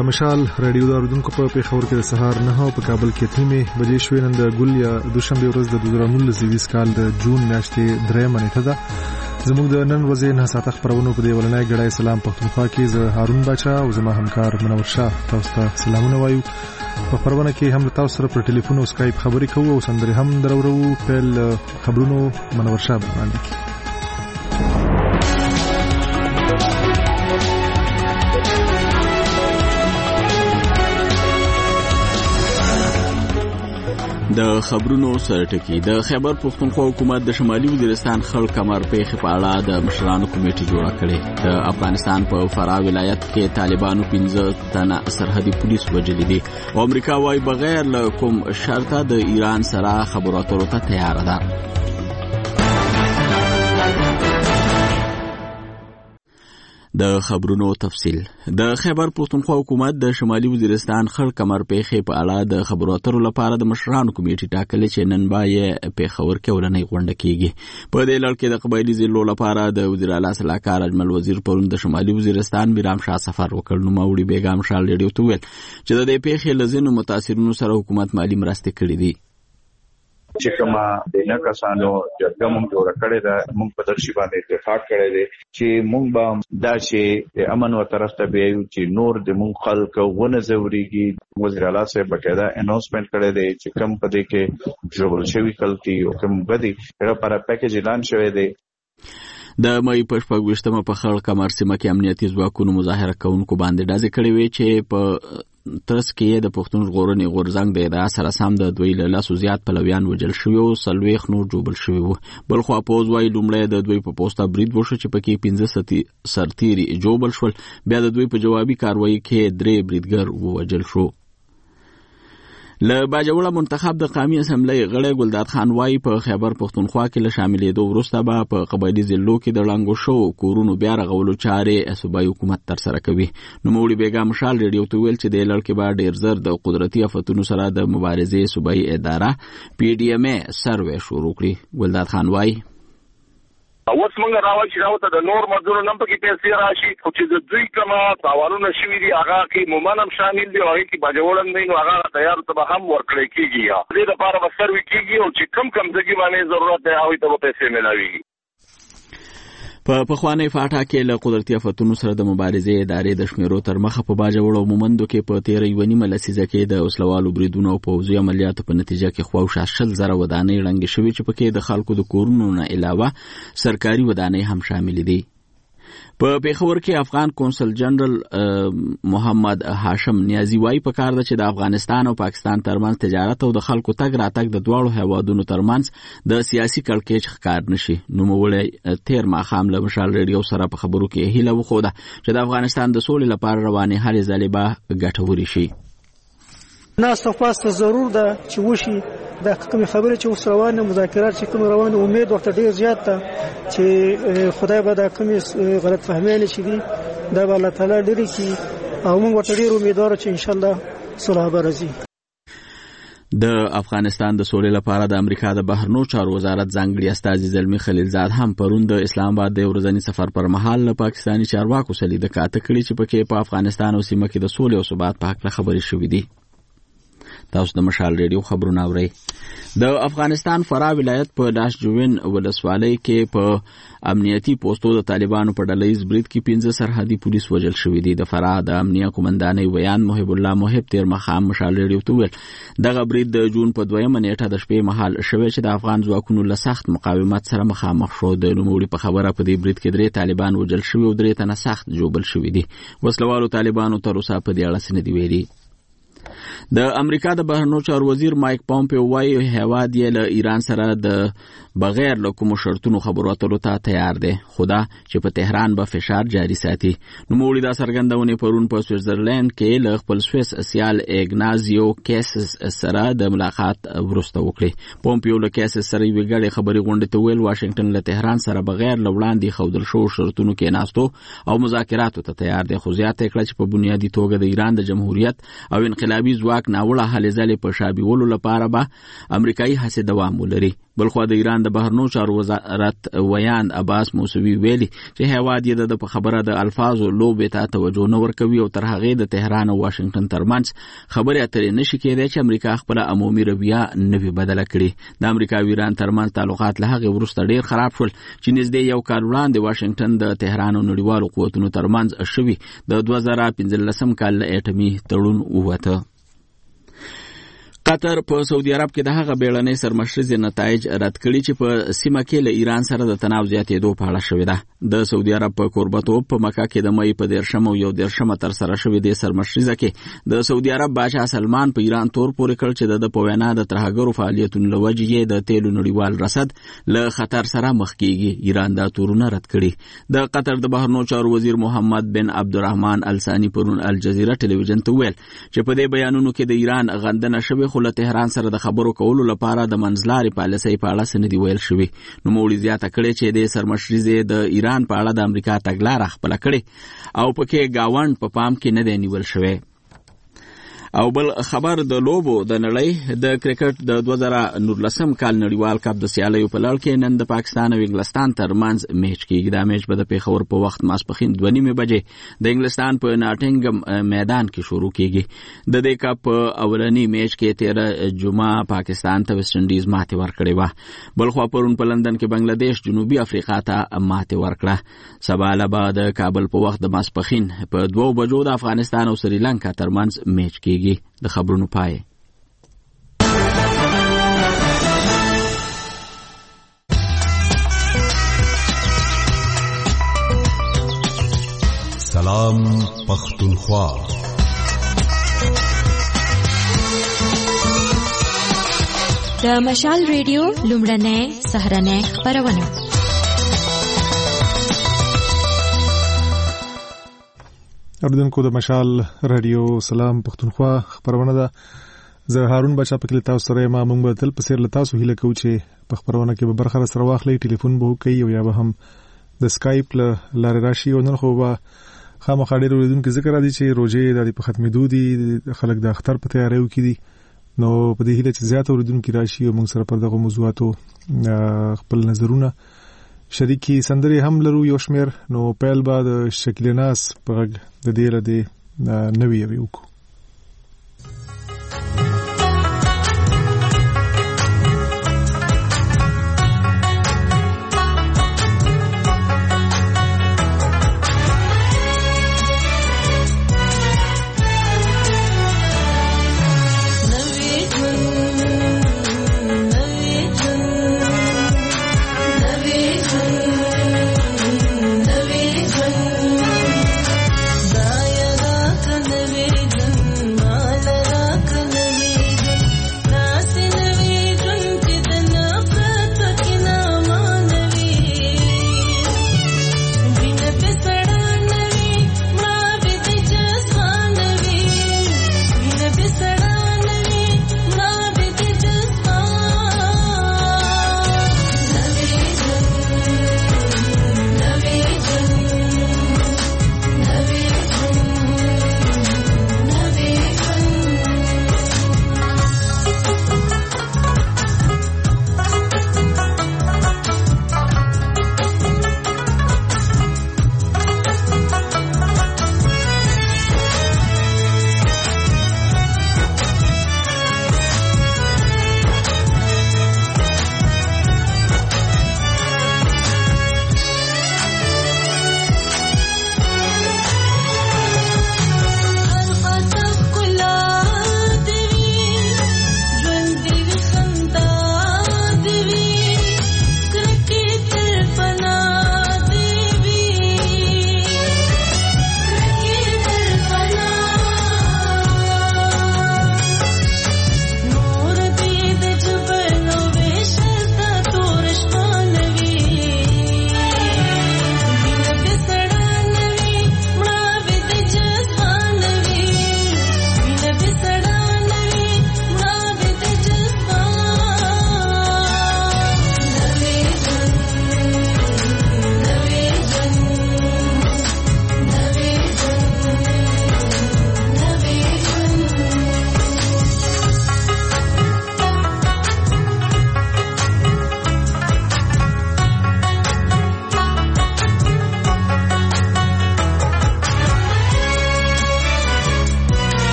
د مشال رادیو د اوریدونکو په پیښور کې د سهار 9 په کابل کې 3 بجې شوې. نن د ګل یا دوشنبه ورځ د 2019 کال د جون میاشتې 3 نیټه ده. زموږ د نن ورځې 9 ساعته خبرونه په دې ولنۍ غړای سلام پښتونخوا کې زه هارون باچا او زما همکار منور شاه تاسو ته سلامونه وایو. په خبرونه کې هم تاسو سره پر ټلیفون او اسکایپ خبرې کوو او سندري هم درورو. په خبرونو منور شاه باندې د خبرونو سرټکی. د خیبر پښتونخوا حکومت د شمالي وزیرستان خلک کمر پیښ په اړه د مشرانو کمیټه جوړه کړې. د افغانستان په فراه ولایت کې طالبانو 15 تنه سرحدي پولیس وژلي دي او امریکا وايي بغیر له کوم شرطه د ایران سره خبرو اترو ته تیار ده. د خبرونو تفصیل. د خیبر پښتونخوا حکومت د شمالي وزیرستان خلک کمر پیښې په اړه د خبرو اترو لپاره د مشرانو کمیټې ټاکلې چې نن به یې پیښور کې ورنۍ غونډه کیږي. په دې لړ کې د قبایلي ضلعو لپاره د وزیر اعلی سلاکار اجمل وزیر پرون د شمالي وزیرستان میرام شاه سفر وکړ. نوموړي بیګم شاه ریډیو ته ویل چې د دې پیښې له ځینو متاثرینو سره حکومت مالی مرستې کړې دي. چې کومه د نه کسانو جرګه مونږ جوړ کړې ده، مونږ په درشي باندې اتفاق کړی دی چې مونږ به دا چې د امن و طرف ته بیایو چې نور د مونږ خلک ونه ځوريږي. وزیر اعلی صاحب بقاعده اناونسمنت کړی دی چې کوم په دې کې ژوبل شوی خلک او کوم بدی هغه لپاره پیکیج اعلان شوی دی. د مې په 28مه په خړ کمر سیمه کې امنیتي ځواکونو مظاهره کوونکو باندې ډزې کړې وې چې په ترڅ کې د پښتون ژغورنې غورځنګ د ادعا سره سم د 2 لاسو زیات پلویان وژل شوي او 40 نور جوړل شوي وو. بلخوا پوز وايي لومړی د دوی په پوسټه برید وشو چې پکې 15 سرتیري جوړل شول. بیا د دوی په جوابي کاروایی کې 3 بریدګر ووژل شو. له باجوړه منتخب د قومي اسمبلی غړی ګلداد خان وايي په خیبر پښتونخوا کې له شاملېدو وروسته به په قبایلي ضلعو کې د ړنګو شو کورونو بیا رغولو چارې صوبایي حکومت ترسره کوي. نوموړي بیګم شال ریډیو ته ویل چې د لړ کې به ډېر زر د قدرتي آفتونو سره د مبارزې صوبایي اداره PDMA سروې شروع کړي. ګلداد خان وايي اوس موږ راوچې د نور مزدورو نم پکې پیسې راشي خو چې د دوی کومه تاوانونه شوي دي هغه کې مومنم شامل دي او هغه کې باجوړن دی نو هغه تیار ته هم ورکړی کېږي. دې لپاره به سروي کېږي او چې کم ځای باندې ضرورت دی هغه ته به پیسې ملاويږي. په پخوانی فاټا کې له قدرتي آفتونو سره د مبارزې ادارې د شمیرو تر مخه په باجوړ او مومندو کې په 13 لسیزه کې د وسلوالو بریدونو او پوځي عملیاتو په نتیجه کې خواوشا 60,000 ودانۍ ړنګې شوې چې پکې د خلکو د کورونو نه علاوه سرکاري ودانۍ هم شامل دي. په پیښور کې افغان کونسل جنرال محمد هاشم نیازی وايي په کار ده چې د افغانستان او پاکستان ترمنځ تجارت او د خلکو تګ راتګ د دواړو هیوادونو ترمنځ د سیاسي کړکېچ ښکار نشي. نوموړی تیر ماښام له مشال ریډیو سره په خبرو کې هیله وښوده چې د افغانستان د سولې لپاره روانې هلې ځلې به ګټورې شي. ناسته خواسته ضرور ده چې وشي. دا کومې خبرې چې اوس روانه مذاکرات چې کوم روانه امید ورته ډېر زیات ده چې خدای به دا کومې غلط فهمیانې چې دي دا به الله تعالی لرې کړي او موږ ورته ډېر امیدواره چې انشاءالله صلح به راځي. د افغانستان د سولې لپاره د امریکا د بهرنیو چارو وزارت ځانګړي استازي زلمی خلیلزاد هم پرون د اسلام آباد د ورځني سفر پر مهال له پاکستاني چارواکو سره لیدنه کړې چې پکې په افغانستان او سیمه کې د سولې او ثبات په حق خبرې شوې دي. تاسو د مشال ریډیو خبرونه اورئ. د افغانستان فراه ولایت په داشجوین ولسوالۍ کې په امنیتي پوسټو د طالبانو په ډلهیز برید کې 15 سرحدي پولیس وژل شوي دي. د فراه د امنیه قومندانۍ ویان محب الله محب تیر مخام مشال ریډیو ته ویل دغه برید د جون په 2 نیټه د شپې مهال شوی چې د افغان ځواکونو له سخت مقاومت سره مخامخ شو. د نوموړي په خبره په دې برید کې 3 طالبان وژل شوي او 3 تنه سخت جوړل شوي دي. وسلوالو طالبانو تر اوسه په دې اړه څه نه دي ویلي. د امریکا د بهرنیو چارو وزیر مایک پومپیو وايي هیواد یې له ایران سره د بغیر له کوم شرطونو خبرو اترو ته تیار دی خو دا چې په تهران به فشار جاری ساتي. نوموړي دا څرګندونه پرون په سویټزرلند کې له خپل سویس سیال ایګنازیو کیسس سره د ملاقات وروسته وکړي. پومپیو له کیسس سره یې وګړي خبري غونډه ته ویل واشنگټن له تهران سره بغیر له وړاندې خودل شو شرطونو کې ناستو او مذاکراتو ته تیار دی. خو زیاته کړه چې په بنیادی توګه د ایران د جمهوریت او انقلابي ځواک ناوړه هلې ځلې په شابهولو لپاره به امریکایي هڅې دوام ولري. بلخو د ایران د بهرنیو چارو وزارت ویاند عباس موسوي ویلي چې هیواد یې د خبره د الفاظو لوبې ته توجه نه ورکوي او تر هغې د تهران او واشنگټن ترمنځ خبرې اترې نشي کېدای چې امریکا خپل عمومي رویه نوي بدله کړي. د امریکا او ایران ترمنځ تعلقات له هغې وروسته ډېر خراب شول چې نږدې یو کال وړاندې واشنگټن د تهران او نړیوالو قوتونو ترمنځ شوي د 2015 کال له اټومي تړون ووته. قطر په سعودي عرب کې د هغه بیړنۍ سرمشریزې نتایج رد کړي چې په سیمه کې له ایران سره د تناو زیاتېدو په اړه شوې ده. د سعودي عرب په کوربتوب په مکه کې د مئی په 13 او 11 ترسره شوې د سرمشریزه کې د سعودي عرب بادشاه سلمان په ایران تور پورې کړ چې د په وینا د ترهګرو فعالیتونو له وجې د تیلو نړیوال رصد له خطر سره مخ کیږي. ایران دا تورونه رد کړي. د قطر د بهرنیو چارو وزیر محمد بن عبدالرحمن الثاني پرون الجزیره ټلویزیون ته ویل چې په دې بیانونو کې د ایران غندنه شوې خو له تهران سره د خبرو کولو لپاره د منځلارې پالیسۍ په اړه څه نه دي ویل شوي. نوموړي زیاته کړې چې د سرمشریزې د ایران په اړه د امریکا تګلاره خپله کړې او پکې ګاونډ په پام کې نه دی نیول شوی. او بل خبر د لوبو د نړۍ د کرکټ د 2019 کال نړیوال کپ د سیالیو په لړ کې نن د پاکستان او انګلستان ترمنځ میچ کېږي. دا میچ به د پیښور په وخت ماسپښین 2:30 بجې د انګلستان په ناټینګم میدان کې شروع کېږي. د دې کپ اولنی میچ کې 13 جمعه پاکستان ته ویسټ انډیز ماتې ورکړې وه. بلخوا پرون په لندن کې بنگلاديش جنوبي افریقا ته ماتې ورکړه. سبا له بعد کابل په وخت د ماسپښین په 2 بجو د افغانستان او سریلانکا ترمنځ میچ کېږي. د خبرونو پای. سلام پختونخوا. د مشال ریډیو لومړنۍ سهرنۍ خبرونه. اردوونکو د مشال رادیو سلام پختونخوا خبرونه ده. زه هارون بچا پکې تاسو سره ما موږ به تل پسیر له تاسو هیله کوو چې په خبرونه کې به برخه سره واخلئ. ټلیفون به وکړئ او یا به هم د سکایپ لارې راشي. او نن خو به خامخا ډېر اورېدونکي ذکر راځي چې روژې د په ختمېدو دي، خلک د اختر په تیاریو کې دي. نو په دې هیله چې زیات اورېدونکي راشي او موږ سره پر دغه موضوعاتو خپل نظرونه شریکی. سندرې هم لرو یو شمیر. نو پیل به د شکیل ناز په غږ د دې لدې نوی یوي وکړو. نوی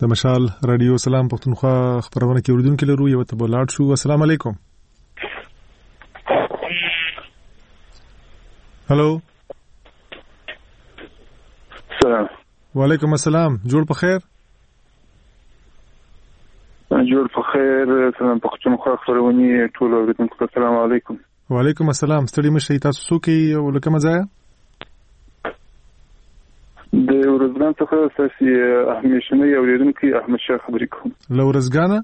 د مشال رادیو سلام پښتونخوا خبرونه کې اوریدونکو لرو یو ته بولاړ شو. السلام علیکم. هلو. سلام. وعلیکم السلام. جوړ په خیر. جوړ په خیر. سلام پښتونخوا خبرونه ټول اوریدونکو ته السلام علیکم. وعلیکم السلام. ستړي مشه تاسو څوک یو لکه مزه د ورځګان څخه اساسي اهمیشنه یو لیدونکو احمد شاه خبرې کوم. له ورځګانه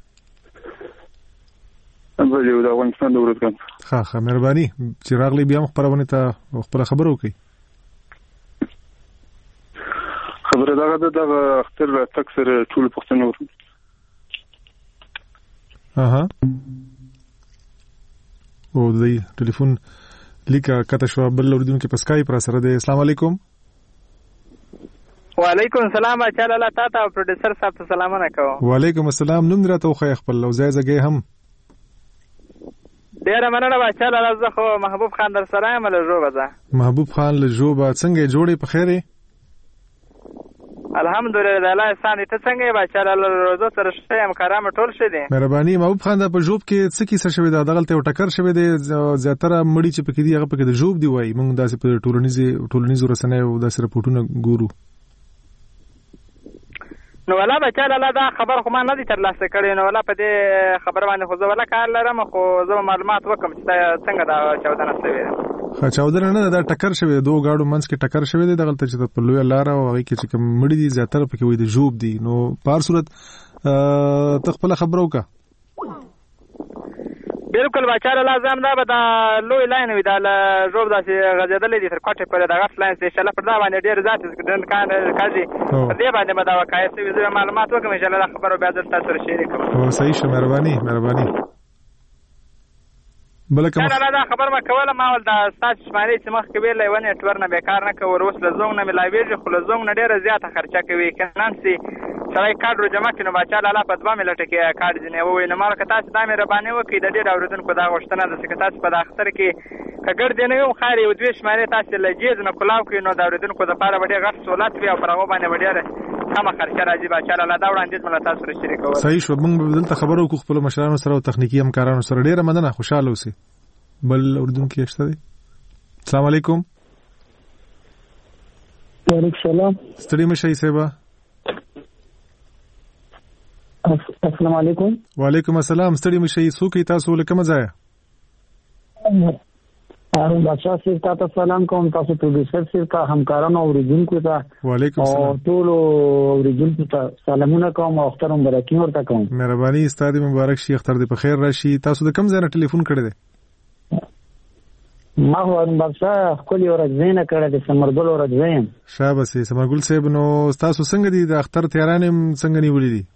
بل یو د افغانستان د ورځګان. ښه مهرباني چې راغلی بیا خبرونه ته خبره خبرو کوي. خبره دغه اختر تکسر ټول پښتنو ورو. او د ټلیفون لیکه کته شو بل اوریدونکو په اسکایپ را سره دی. السلام علیکم. وعلیکم السلام. اچھا لاله تاسو او پروډوسر صاحب ته سلامونه کوم. وعلیکم السلام. نوم راته خو خپل او ځای ځای هم ډیره مننه. اچھا لاله زه خو محبوب خان در سره یم له جوبه ده. محبوب خان له جوبه څنګه جوړې په خیره؟ الحمدلله الله احسان. ته څنګه یې اچھا لاله روزو سره شته مکرم ټول شه دي. مهرباني. محبوب خان د په جوب کې څه کیسه شوی دا دغلته یو ټکر شوی دی زیاتره مړی چې پکې دی هغه پکې د جوب دی وای موږ داسې په ټولنیزو رسنیو داسې رپورټونه ګورو. نو ولا بچاله لا دا خبر خو ما نه دي ترلاسه کړی. نو ولا په دې خبر باندې خو زه ولا کار لرم خو زه معلومات وکم چې څنګه دا چاودنه شوې. چاودنه نه دا ټکر شوی دوه گاډو منځ کې ټکر شوی دی دغلته چې په لوی لار او هغه کې چې کوم مړی دي زیاتره پکې وای د جوب دی. نو په هر صورت تخپل خبرو کا بالکل بچاله لازم دا به دا لوی لاین وي دا جوب داسې غځېدلې دي تر کوټې پورې د غف لاین چې انشاءالله پر دا باندې ډېر ذات ګرند کار کوي په دې باندې به دا وقایع شوي. زه معلومات وکړم انشاءالله دا خبرو بیا درته سره شریک کوم. صحیح شه. مهرباني. بلکه نه دا خبر ما کوله ما ول دا ستاسو شماري چې مخکې ویلې ونه نتور نه بیکار نه کوي اوس له زوم نه ملاویږي خو له زوم نه ډیره زیاته خرچه کوي کنان سي سړی کارډ جمع کینو بچا لاله په 2 ملټه کې کارډ جنې وای نه مارکه تاسو دا مې ربانه وکي د ډېر اوریدونکو دا غوښتنه ده چې تاسو په اختر کې کګر دی نه یو خاري او دوی شماري تاسو لجیز نه کلاو کې نو دا اوریدونکو د پاره وړي غټ سہولت وي او پرغه باندې وړي کم خرچه راځي بچا لاله دا وړاندې مله تاسو سره شریک کوم. صحیح شو. موږ دلته خبرو کو خپل مشرانو سره او تخنیکی همکارانو سره ډیره مننه. خوشاله اوسئ. بل اردوونکو اشته دي. السلام علیکم. وعلیکم السلام. ستړي مشه سیبا. السلام علیکم. وعلیکم السلام. ستړي مشه څوک تاسو لکه مزه هارون بادشاہ صاحب ته سلام کوم. تاسو پروډوسر صاحب ته همکارانو اوریدونکو ته وعلیکم السلام. ټول اوریدونکو ته سلامونه کوم او اختر مبارک ورته کوم. مهرباني. ستاسو مبارک شي. اختر دې په خیر راشي. تاسو د کوم ځای نه ټلیفون کړی دی؟ ما هارون بادشاہ خپل ورځ نه کړی د سمرګل ورځ ویم. شابه سمرګل صاحب. نو تاسو څنګه دي د اختر تیارانې څنګه نیولې دي؟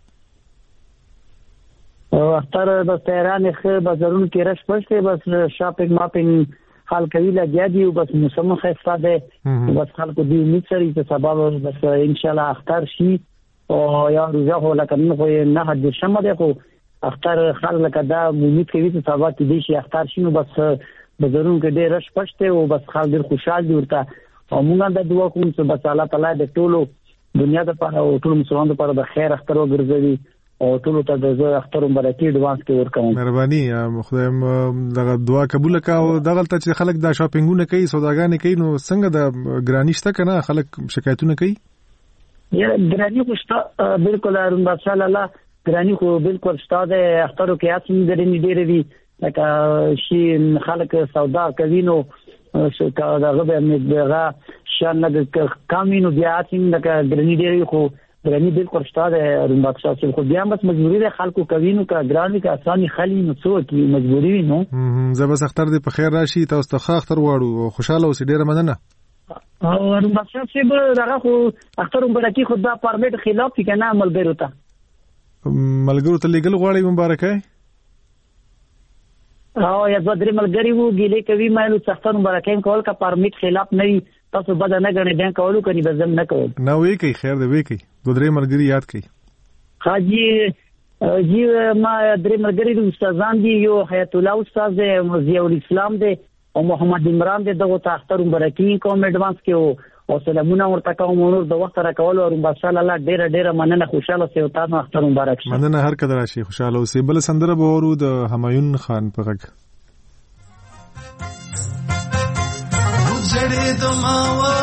اختر د تیارانې خې بازارونو کې رش پښته بس شاپینګ ماپینګ حال کوي لګیا دي او بس موسم خسته ده بس خلکو دی امید سره چې سبب بس ان شاء الله اختر شي او یا روزه هو لکه خو نه حد شمه ده خو اختر خلک دا امید کوي چې سبب دې شي اختر شي نو بس بازارونو کې ډېر رش پښته او بس خلک ډېر خوشاله دي ورته او موږ د دعا کوم چې بس الله تعالی د ټولو دنیا ته او ټول مسلمانانو لپاره د خیر اختر وګرځوي او ټول ته د زه اختر مبارکي اډوانس کې ورکوم. مهرباني. خدای دغه دعا قبول کړه او دغه ته چې خلک دا شاپینګونه کوي سوداګانې کوي نو څنګه د ګرانی شته کنه خلک شکایتونه کوي؟ یا ګرانی خو شته بالکل هارون بادشاہ لاله ګرانی خو بالکل شته د اخترو کې اسمن ګرانی ډېر وی لکه شي خلک سودا کوي نو شو کا دغه به دغه شان نه کامینو بیا اسمن لکه ګرانی ډېر خو ګرانی بالکل شته د هارون بادشاہ چې خو بیا بس مجبوری ده خلکو کوي نو کا ګرانی کا اساني خلی نو څو کی مجبوری نو زبر اختر دې په خیر راشي تاسو ته اختر واړو او خوشاله اوسئ. ډیره مننه. هارون بادشاہ چې دغه خو اختر مبارکي خو دا پرمیټ خلاف کنه ملګرو ته لګل غواړي مبارکه او یا درې ملګری وو ګیلې کوي مې اختر مبارکي کول کا پرمیټ خلاف نه تاسو بد نه غنې دین کولو کني بزم نه کول نو وی کوي خیر دی وی کوي دوه درې ملګری یاد کوي. حاجی جی ما درې ملګری د استادان دي یو حیات الله استاد دی ضیاء الاسلام دی او محمد عمران دی دغه اختر مبارکي کوم اډوانس کې او سلامونه ورته کوم نور د وخت راکول او بسال الله ډیره مننه خوشاله سي او تاسو اختر مبارک شه. مننه هر کله راشي خوشاله اوسې. بل سندره به ورو د همایون خان په غږ. جړې دماوا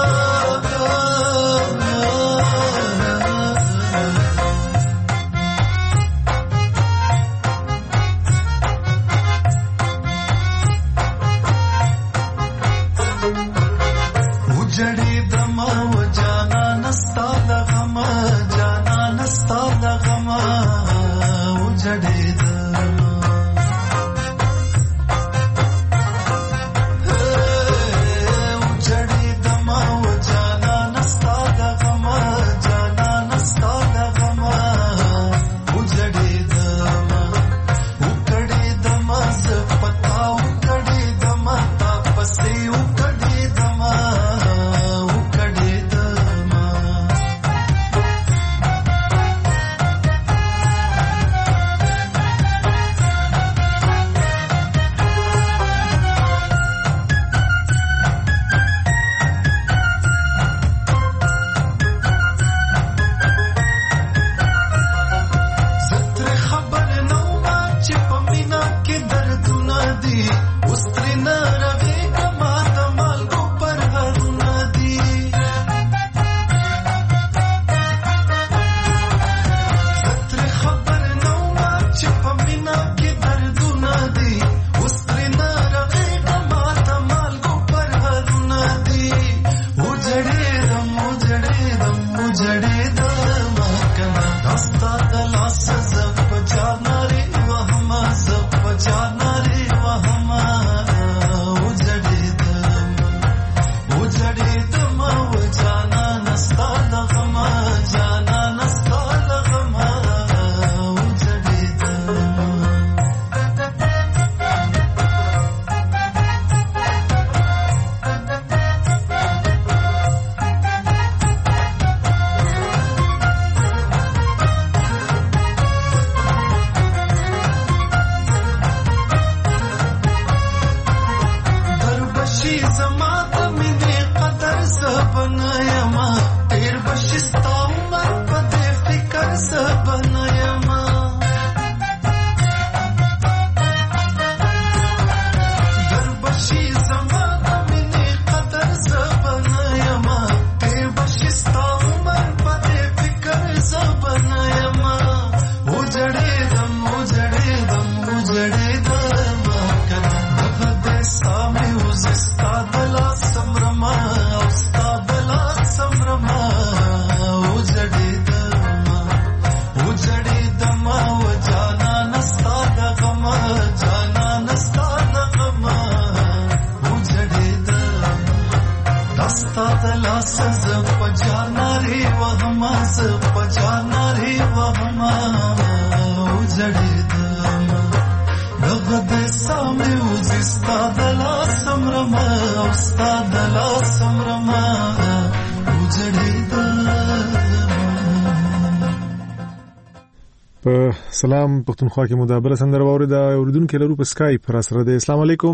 سلام پښتونخوا کې مدابره سندره واورید اوریدونکو لرو په اسکایپ را سره دی. السلام علیکم.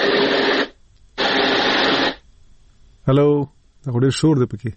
هالو دا ډېر شور دی پکې.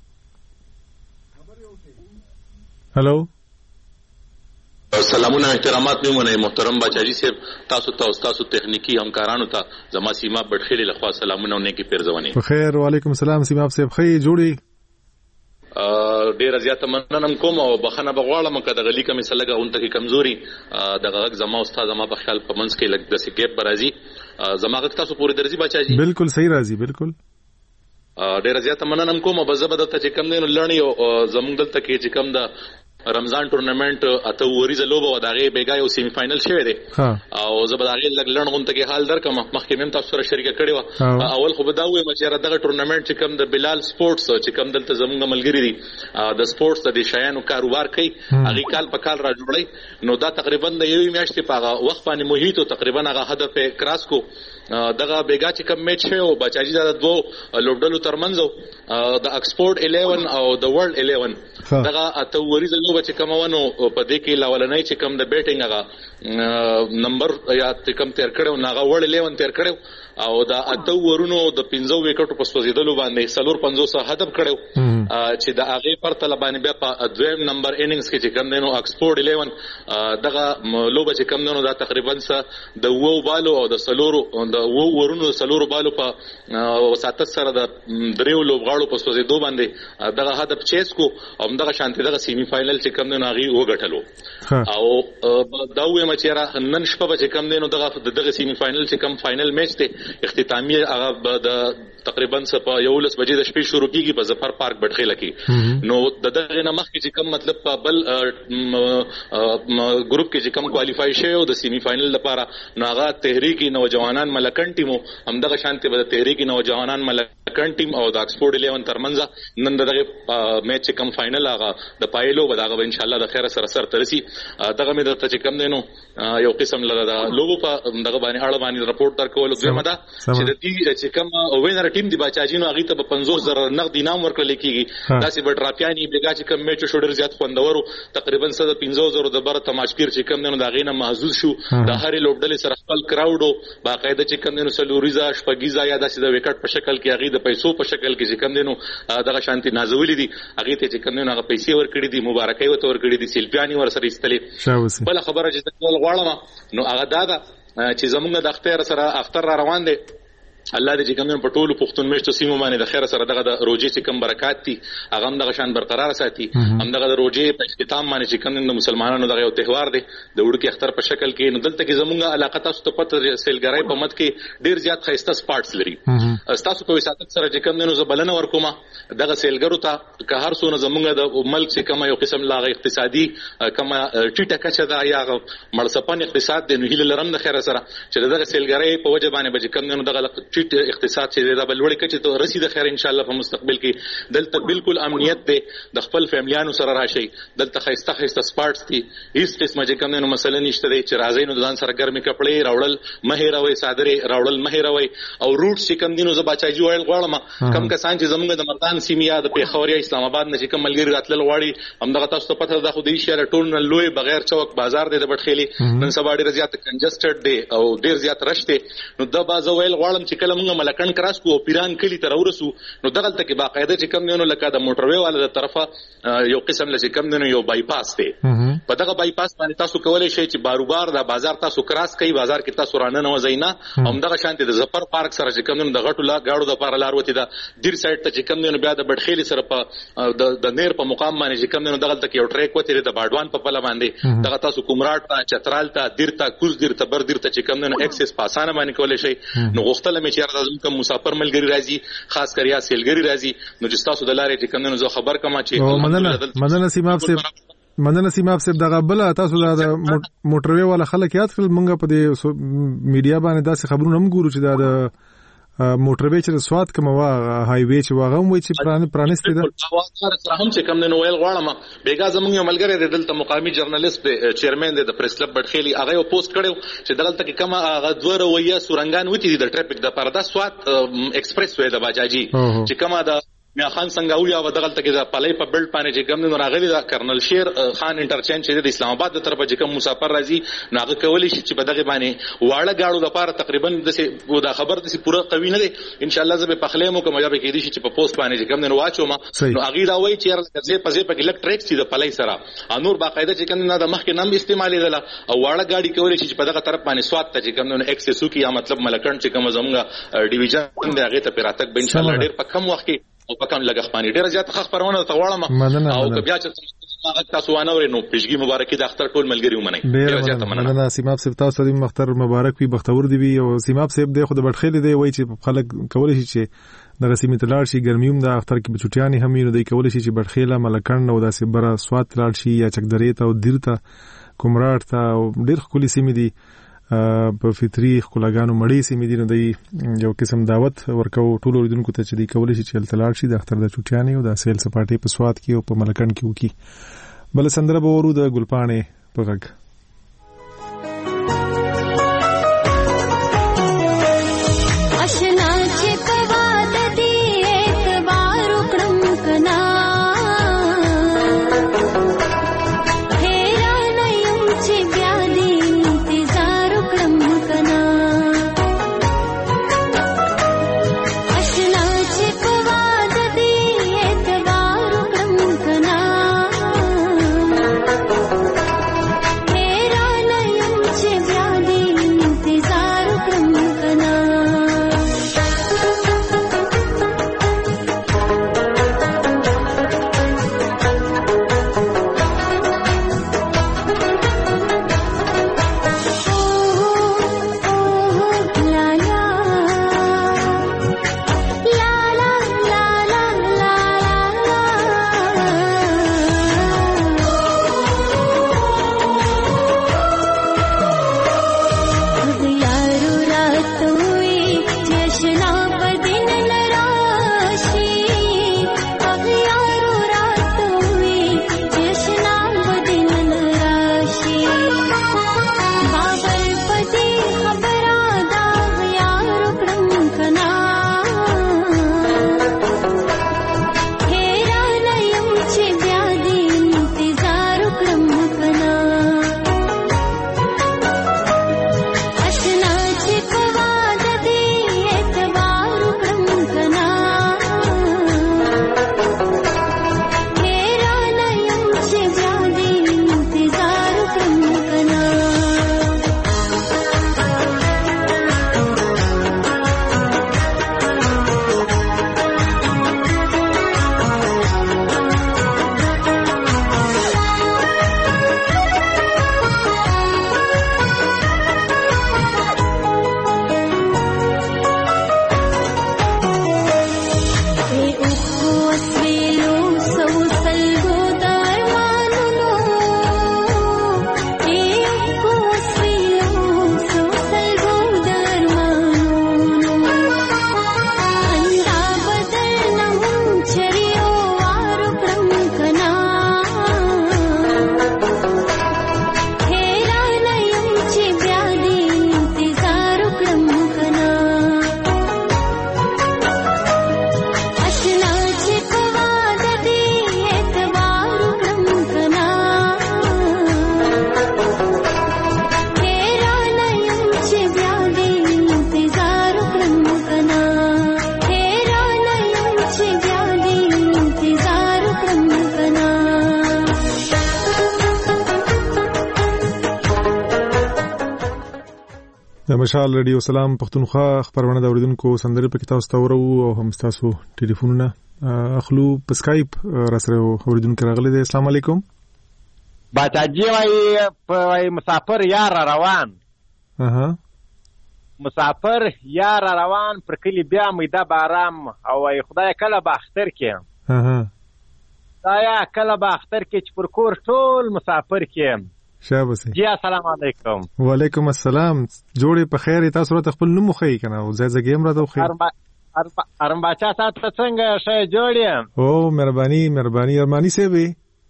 هالو سلامونه احترامات میمونه محترم باچاجي صاحب تاسو ته او تاسو تخنیکی همکارانو ته زما سیما بټخېلې لخوا سلامونه او نیکی پیرزونی. بخیر وعلیکم السلام سیما صاحب خې جوړي ډیر زیاته مننه کوم او بخنه بغواړم کده غلی کمی سلګه اونته کی کمزوري دغه زما استاد زما په خیال په منځ کې لګ د سګیپ برازي زما غږ تاسو پوری درځي باچاجي بالکل صحیح راځي بالکل ډیر زیاته مننه کوم او زبردست چې کم دین لړنی او زمونږ دلته کې چې کم د رمضان ټورنمنت اته وریزه لوبه و دغه بیګا یو سیمی فائنل شوه دی او زبردغه لړن غونته کې حال درکم مخکې مم تاسو سره شریک کړی و اول خو به دا وې چې دغه ټورنمنت چې کم د بلال سپورتس چې کم دلته زمونږ ملګری دي د سپورتس د شایانو کاروبار کوي هغه کال په کال را جوړی نو دا تقریبا د یوې میاشتې په وخت باندې محیط او تقریبا هغه هدف کراس کو دغه بیګا چې کم میچ شو بچاجي د دوه لوبډلو ترمنځ د اکسفورد 11 او د ورلد 11 دغه اته وریزه لوبه چې کومونو په دې کې لاولنۍ چې کم د بیټینګ هغه نمبر یا کم تیر کړو ناغه وړ 11 تیر کړو او دا اته ورونو د 15 وکټو په سوزیدلو باندې 450 هدف کړو چې د هغه پر طلبانه بیا په دویم نمبر اننګز کې چې کم دینو اکسفورد 11 دغه لوبه چې کم دینو دا تقریبا د وو بالو او د سلورو د وو ورونو سلورو بالو په وساتت سره د دریو لوبغاړو په سوزیدو باندې دغه هدف چیس کو او دغه شانتي دغه سیمی فائنل چې کم دینو هغه وګټلو او دا وې مچره نن شپه چې کم دینو دغه سیمی فائنل چې کم فائنل میچ ته اختتامیه هغه د تقریبا په 11 بجې د شپې شروع کیږي په ظفر پارک بټخیله کې نو دغه نمخ کې چې کم مطلب په بل ګروپ کې چې کم کوالیفای شوی او د سیمی فائنل لپاره ناغه تحریک نوجوانان ملکن ټیمو همدغه شانتي به تحریک نوجوانان ملکن ټیم او د اکسفورد 11 ترمنځ نن دغه میچ چې کم فائنل هغه د پایلو به دغه ان شاء الله د خیر سره ترسي دغه مې د چې کم دینو یو قسم لږه د لوګو په دغه باندې اړه باندې رپورټ درکول دویمه دا چې د دې چې کم وینر ټیم دی بچاجینو هغه ته په 50000 نقد انعام ورکړل کیږي داسې بټراپیانی بیګا چې کم میچ شو ډیر زیات خوندورو تقریبا 150,000 د بر تماشګر چې کم دینو دا غینه محظوظ شو د هرې لوبډلې سره خپل کراوډو باقاعده چې کم دینو سلوریزا شپګیزا یا داسې د وکټ په شکل کې هغه د پیسو په شکل کې چې کم دینو دغه شانتي نازولې دي هغه ته چې کم دینو هغه پیسې ورکړي دي مبارکي وته ورکړي دي سیلپیانی ور سره استلې بل خبره چې ټول غواړم نو هغه دا چې زمونږ د اختر سره اختر را روان دي الله دې چې کوم په ټولو پښتون میشتو سیمو باندې د خیر سره دغه د روزي چې کوم برکات دي هغه هم دغه شان برقرار ساتي هم دغه د روزي په اختتام باندې چې کوم د مسلمانانو دغه یو تهوار دی د وړکې اختر په شکل کې نو دلته کې زمونږه علاقه تاسو ته پته سیلګرای په مت کې ډیر زیات خیسته سپاټس لري تاسو په وساتت سره چې کوم نو زبلنه ورکوما دغه سیلګرو ته که هر څونه زمونږه د ملک چې کوم یو قسم لاغه اقتصادي کوم ټیټه کچه دا یا مړسپن اقتصاد د نهیل لرم د خیر سره چې دغه سیلګرای په وجه باندې به کوم نو دغه اقتصاد چې دا بلوړی کچې ته رسید خیر ان شاء الله په مستقبل کې دلته بالکل امنیت دی د خپل فیملیانو سره راشي دلته خیسته سپاټس دي هیڅ قسمه چې کوم نو مسله نشته دی چې راځي نو ځان سره ګرمي کپړې راوړل مهیروي صادره راوړل مهیروي او روټ چې کوم دینو زباچاجي وایل غواړم کم کسان چې زمونږ د مردان سیمیا د پیښوریا اسلام آباد نه چې کوم ملګری راتلل غواړي همدغه تاسو ته پته ده خو د شهر ټول نه لوی بغیر چوک بازار دی د بټخېلي نن سبا ډیر زیات کنجسټډ دی او ډیر زیات رش دی نو د بازو ویل غواړم چې کله موږ ملکن کراس کو پیران کلی تر ورسو نو دغه ته کې باقاعده چې کم نه لکه د موټروي والا د طرفه یو قسم لسی کم نه یو بایپاس دی په دغه بایپاس باندې تاسو کولای شئ چې باروبار د بازار تاسو کراس کوي بازار کې تاسو رانه نه وزینا هم دغه شانتي د زفر پارک سره چې کم نه د غټو لا گاړو د پار لار وتی دا ډیر سایت ته چې کم نه بیا د بټخېلي سره په د نیر په مقام باندې چې کم نه دغه ته یو ټریک وتی د باډوان په پله باندې دغه تاسو کومراټ ته چترال ته دیرته کوز دیرته بر دیرته چې کم نه اکسس په اسانه باندې کولای شئ نو غوښتل مې چې راځم کوم مسافر ملګری راځي خاص کر یا سیلګری راځي نو چې تاسو د لارې چې کم نه زه خبر کما چې مدنه سیماب سے دغه بل تاسو د موټروي والا خلک یاد کړل مونږ په دې میډیا باندې داسې خبرونه هم ګورو چې دا د موټروي چې سواد کوم وا هاي وی چې واغه مو چې پرانستي ده سره هم چې کم نه ویل غواړم بیګا زمونږ ملګری دلته مقامي جرنالست چیرمن د پریس کلب بټخېلي هغه پوسټ کړو چې دلته کې کومه غدور ویا سورنګان وتی د ټریفیک د پردا سواد ایکسپریس وې د باجاجي چې کومه د میا خان څنګه ویا ودغلته کې د پلې په بلډ باندې چې کوم نو راغلي د کرنل شیر خان انټرچینج چې د اسلام آباد د طرفه چې کوم مسافر راځي ناغه کولی شي چې په دغه باندې واړه گاړو د پاره تقریبا د خبر د پوره قوی نه دي ان شاء الله زه به پخلې مو کوم جواب کې دي چې په پوسټ باندې چې کوم نو واچو ما نو اغه دا وایي چې ځې په الکتریک چې د پلې سره انور باقاعده چې کوم نه د مخ کې نام استعمالي دله او واړه گاډي کولی شي چې په دغه طرف باندې سواد ته چې کوم نو ایکسسو کې یا مطلب ملکن چې کوم زموږ ډیویژن د هغه ته پیراتک به ان شاء الله ډیر په کم وخت کې او په کم لګښ باندې ډیر زیات خبرونه ته غواړم او بیا چې تاسو وانه نو پیشګي مبارکي د اختر ټول ملګری ومنئ ډیر زیات مننه سیماب صاحب تاسو د مختر مبارک وي بختور دی وي او سیماب صاحب د خود بټخېلې دی وای چې خلک کولای شي چې د رسمي تلار شي ګرميوم د اختر کې بچټیانی هم نو دی کولای شي چې بټخېله ملکن او داسې بره سواد تلار شي یا چکدرې ته او دیرته کومراټ ته ډیر خولي سیمې دي په فطري خلاګانو مړی سیمې دي نو دی یو قسم دعوت ورکو ټول اوریدونکو ته چې دی کولای شي چې تلار شي د اختر د چټیانی او د سیل سپاټي په سواد کې او په ملکن کې وکي بل سندره به ورو د ګلپانې په غږ آشنا چې کوا د دې اعتبار وکړم کنا حیران یم چې بیا دې د مشال رادیو سلام پښتونخوا خبرونه د اوریدونکو سندرې په کتاب ستورو او هم تاسو ټلیفونونه اخلو په اسکایپ را سره اوریدونکو راغلي دي. السلام علیکم. باچاجي وايي مسافر یار روان مسافر یار روان پر کلی بیا میده بارام او وايي خدای کله به اختر کې خدای کله به اختر کې چې پر کور ټول مسافر کې شابسي. جی السلام علیکم. وعلیکم السلام. جوړې په خیر. تاسو راته خپل نوم خو یې کنه او زه زګیم راته خو ارم بچا تاسو څنګه شې جوړې؟ او مهرباني ارمانی سیبي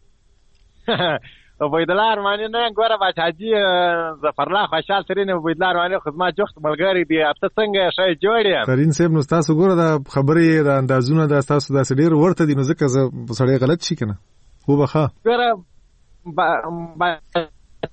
وبیدلار ارمانی نه ګوره بچاجي ظفرالله خوشحال ترين وبیدلار ارمانی خدمت جوخت ملګری دی. تاسو څنګه شې جوړې؟ ترين سیب نو تاسو ګوره د خبرې د اندازونه د تاسو د ډیر ورته دي نو ځکه سړی غلط شي کنه. خو بخا ګوره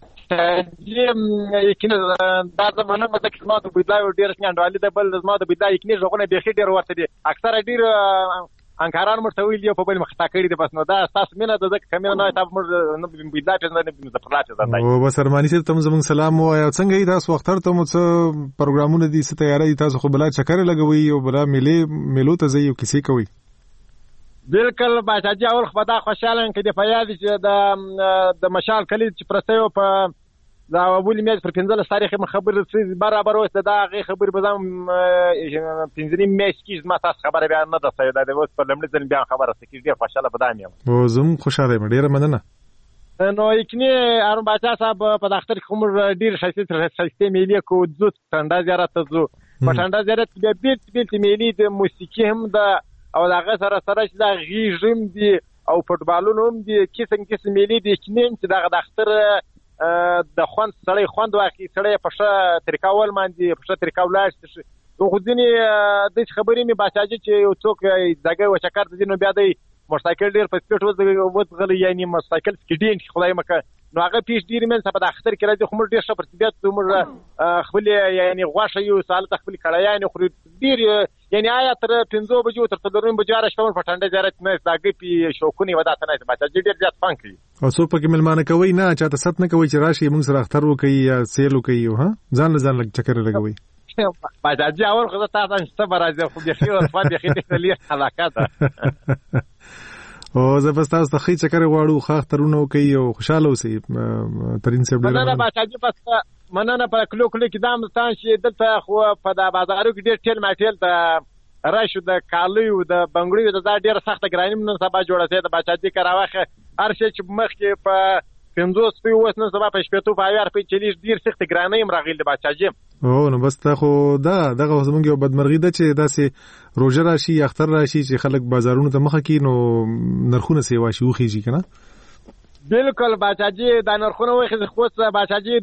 یقینا دا زمونه مته کې ما د بيدای ډیر څنګه د بل زما د بيدای یقینا ژغونه به ډیر ورته دي. اکثره ډیر انکاران مرتویل دی په بل مختا کړی دی. بس نو دا تاسو مینه د ځکه کمینه نه تاسو مر بيدای ته نه د پرلاته ځای او بس ارمانی سره تم زمون سلام وایو. څنګه تاسو وختر ته مو څه پروګرامونه دي څه تیاری تاسو خو بلا چکر لګوي او بلا میلو ته ځي او کیسې کوي؟ بالکل باچاجي اول خو دا خوشاله کې د فیاض چې د مشال کلی چې پرسته په دا اول میاش پر 15 تاریخ خبر برابر وسته دا غي خبر بزم 15 میاش کې ما تاسو خبره بیان نه ده سیدا د وس په لمړي ځل بیا خبره سکه ډیر خوشاله بدامه او زم خوشاله ډیر مننه. نو یکني ارم بچا صاحب په دفتر کې کوم ډیر شایسته میلی کو زوت څنډه زیارت زو په څنډه زیارت بیا بیت میلی د موسیقي هم د او دغه سره چې دا غیژم دي او فوټبالونو هم دي کیسه میلی دي کینم چې دغه دفتر د خوند سړی خوند واخی سړی په ښه طریقه ول باندې په ښه طریقه ولاړ شي. خو ځینې د خبرې می بچاجي چې یو څوک دغه وشکر د دینو بیا د موټرسایکل ډیر په سپیډ وځغلی یعنی موټرسایکل سکیډین خدای مکه نو هغه پیش ډیر من څه په اختر کې راځي خو موږ ډیر ښه پر طبيعت موږ خپل یعنی غواشه یو سال تخپل کړایانه خو ډیر یعنی آیا تر 15 بجو تر 3 بجو راځم په ټنډه زیارت نه داګه پی شوکونی وداته نه بچا ډیر زیات فان کوي او څو پکې ملمانه کوي نه چاته ست نه کوي چې راشي موږ سره اختر وکي یا سیل وکي ها ځان لږ چکر لګوي باچاجي اور خو تاسو څه برازه خو به خیر په دې کې تلې حلاکات او زه بس تاسو ته خې چکر غواړو خاخ ترونه کوي او خوشاله اوسئ ترين سیب ډیر نه باچاجي بس مننه په کلو کې دام ستان شي دلته خو په د بازارو کې ډیر ټیل ماټیل د راشو د کالیو د بنگړیو د ډیر سخت ګرانیم نن سبا جوړه سي د باچاجي کراوخه هر شي چې مخ کې په 50 په اوس نن سبا په شپته په ایار په چلیش ډیر سخت ګرانیم راغلی د باچاجي او نو بس ته خو دغه زمونږ یو بدمرغي ده چې داسې روزه راشي اختر راشي چې خلک بازارونو ته مخه کی نو نرخونه سی واشي وخیږي کنه بالکل باچاجي د نرخونه وخی خو باچاجي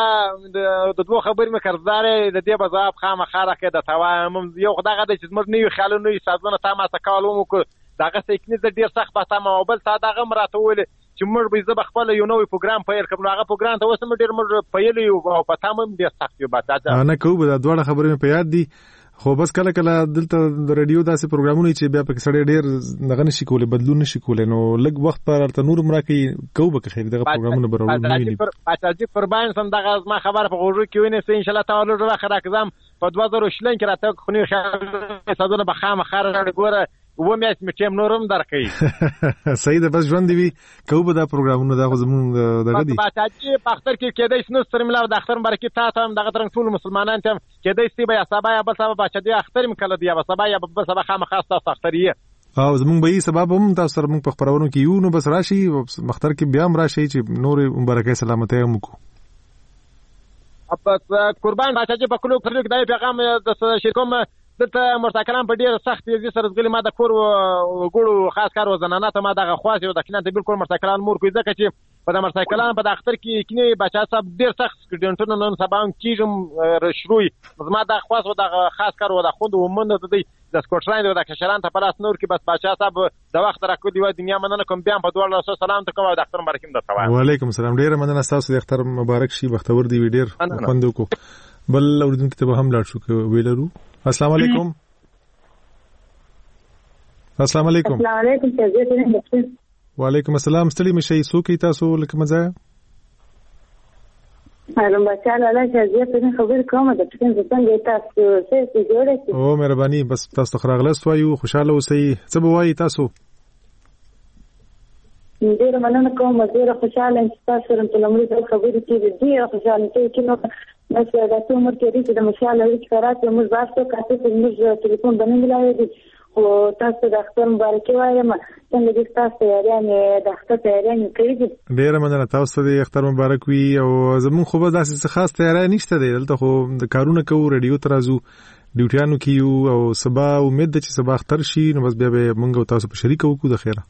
د دوه خبر مې کړدار د دې بازار خامخاره کې د توام یو خدای د چې زمر نه خیال نه سازونه تا ما تکالو مو دغه سېکنی د ډیر سخت په تمه او بل تا دغه مراتول چې موږ به زه خپل یو نوې پروګرام پیل کړم هغه پروګرام ته وسم ډیر موږ پیل یو او په تمه ډیر سخت یو باچاجي نه کوو به دوه خبرې په یاد دي خو بس کله دلته د رادیو داسې پروګرامونه چې بیا پکې سړی ډیر نغه نشي کولای بدلون نشي کولای نو لږ وخت پر تر نور مراکي کوو به خیر دغه پروګرامونه برابر نه ویني باچاجي قربان سم دغه ما خبر په غوږ کې ویني ان شاء الله تعالی راخه راکزم په 2000 کې راته خونی خاله صدونه بخامه خاره ګوره و میاش میټم نورم درکې صحیح ده بس ژوند دی کوو به دا پروګرامونه دا خو زموږ دغه دي باچاجي په اختر کې کېدای شنو ستر ملا د اختر برکت ته هم دغه ترنګ ټول مسلمانان ته کېدای شي بیا سبا یا بل سبا باچاجي اختر مکله دی یا سبا یا بل سبا خامخاص تاسو اختریه او زموږ به سبب هم تاسو سره موږ په خبرونو کې یو نو بس راشي مختر کې بیا هم راشي چې نور مبارکه سلامتی هم کو اب قربان باچاجي په کلو کړو کې دا پیغام د شرکوم دته مرتکلان په ډیر سخت یې سره ځګلی ما د کور وګړو خاص کار وزنانه ته ما دغه خاصه د کینه د بالکل مرتکلان مور کوي ځکه چې په د مرتکلان په د اختر کې کینه بچا صاحب ډیر سخت سټډنټونو نن سبا کیږم رشروي ما د خاص د خاص کار و د خوند ومند د سکوټلاند د کشران ته پلاس نور کې بس بچا صاحب د وخت راکو دی و دنیا مننه کوم بیا په دوه رسول سلام ته کوم د اختر مبارکیم د توای وعلیکم السلام ډیر مننه تاسو د اختر مبارک شي بختور دی ډیر خوند کو بل اوردونکو ته هم لاړ شو ویلرو السلام علیکم السلام علیکم وعلیکم وعلیکم السلام ستړي مشي سو کی تاسو لکه مزه هغه بچاله لا چې زه په خبر کوم د څنګه څنګه تاسو څه جوړه او مهرباني بس تاسو خراغلست وایو خوشاله اوسئ څه به وایي تاسو ډیره مننه کوم ډیره خوشاله یم چې تاسو سره په لومړي ځل خبرې کړې ډیره خوشاله یم چې نو مثلا د څو عمر کې چې د مشاله وی کارات موږ واسطه کاته چې موږ ټلیفون باندې ملایي او تاسو د اختر مبارکي وایم څنګه دې تاسو یارانه د اختر تیارانه کړې ډیره مننه تاسو د اختر مبارک وي او زمون خو به داسې خاص تیاری نشته دی دلته خو د کارونه کوو رادیو ترازو ډیوټیانو کیو او سبا امید ده چې سبا اختر شي نو بس بیا به موږ تاسو په شریک وکړو د خیره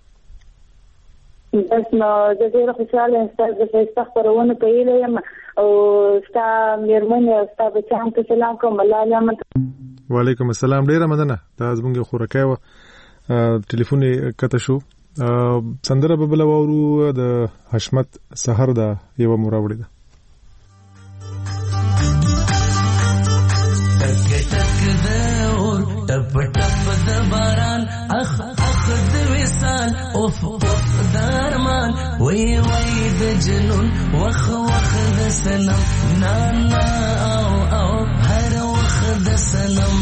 بس نو زه ډیره خوشاله یم چې د فیسبوک خبرونه کوي یم او ستا میرمنې او ستا بچیان ته سلام کوم الله علامه وعلیکم السلام ډیره مننه دا زموږ خورکای و ټلیفون کته شو سندره به بل وورو د حشمت سحر دا یو مراوړی ده ټپ ټپ د باران اخ اخ د وصال اوف درمان وی وی د جنون وخ وخ د سنم نا نا او او هر وخ د سنم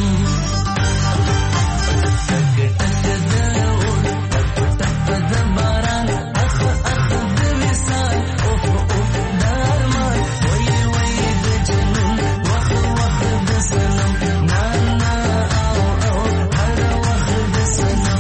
ټک ټک د اور ټپ ټپ د باران اخ اخ د وصال اوف اوف درمان وی وی د جنون وخ وخ د سنم نا نا او او هر وخ د سنم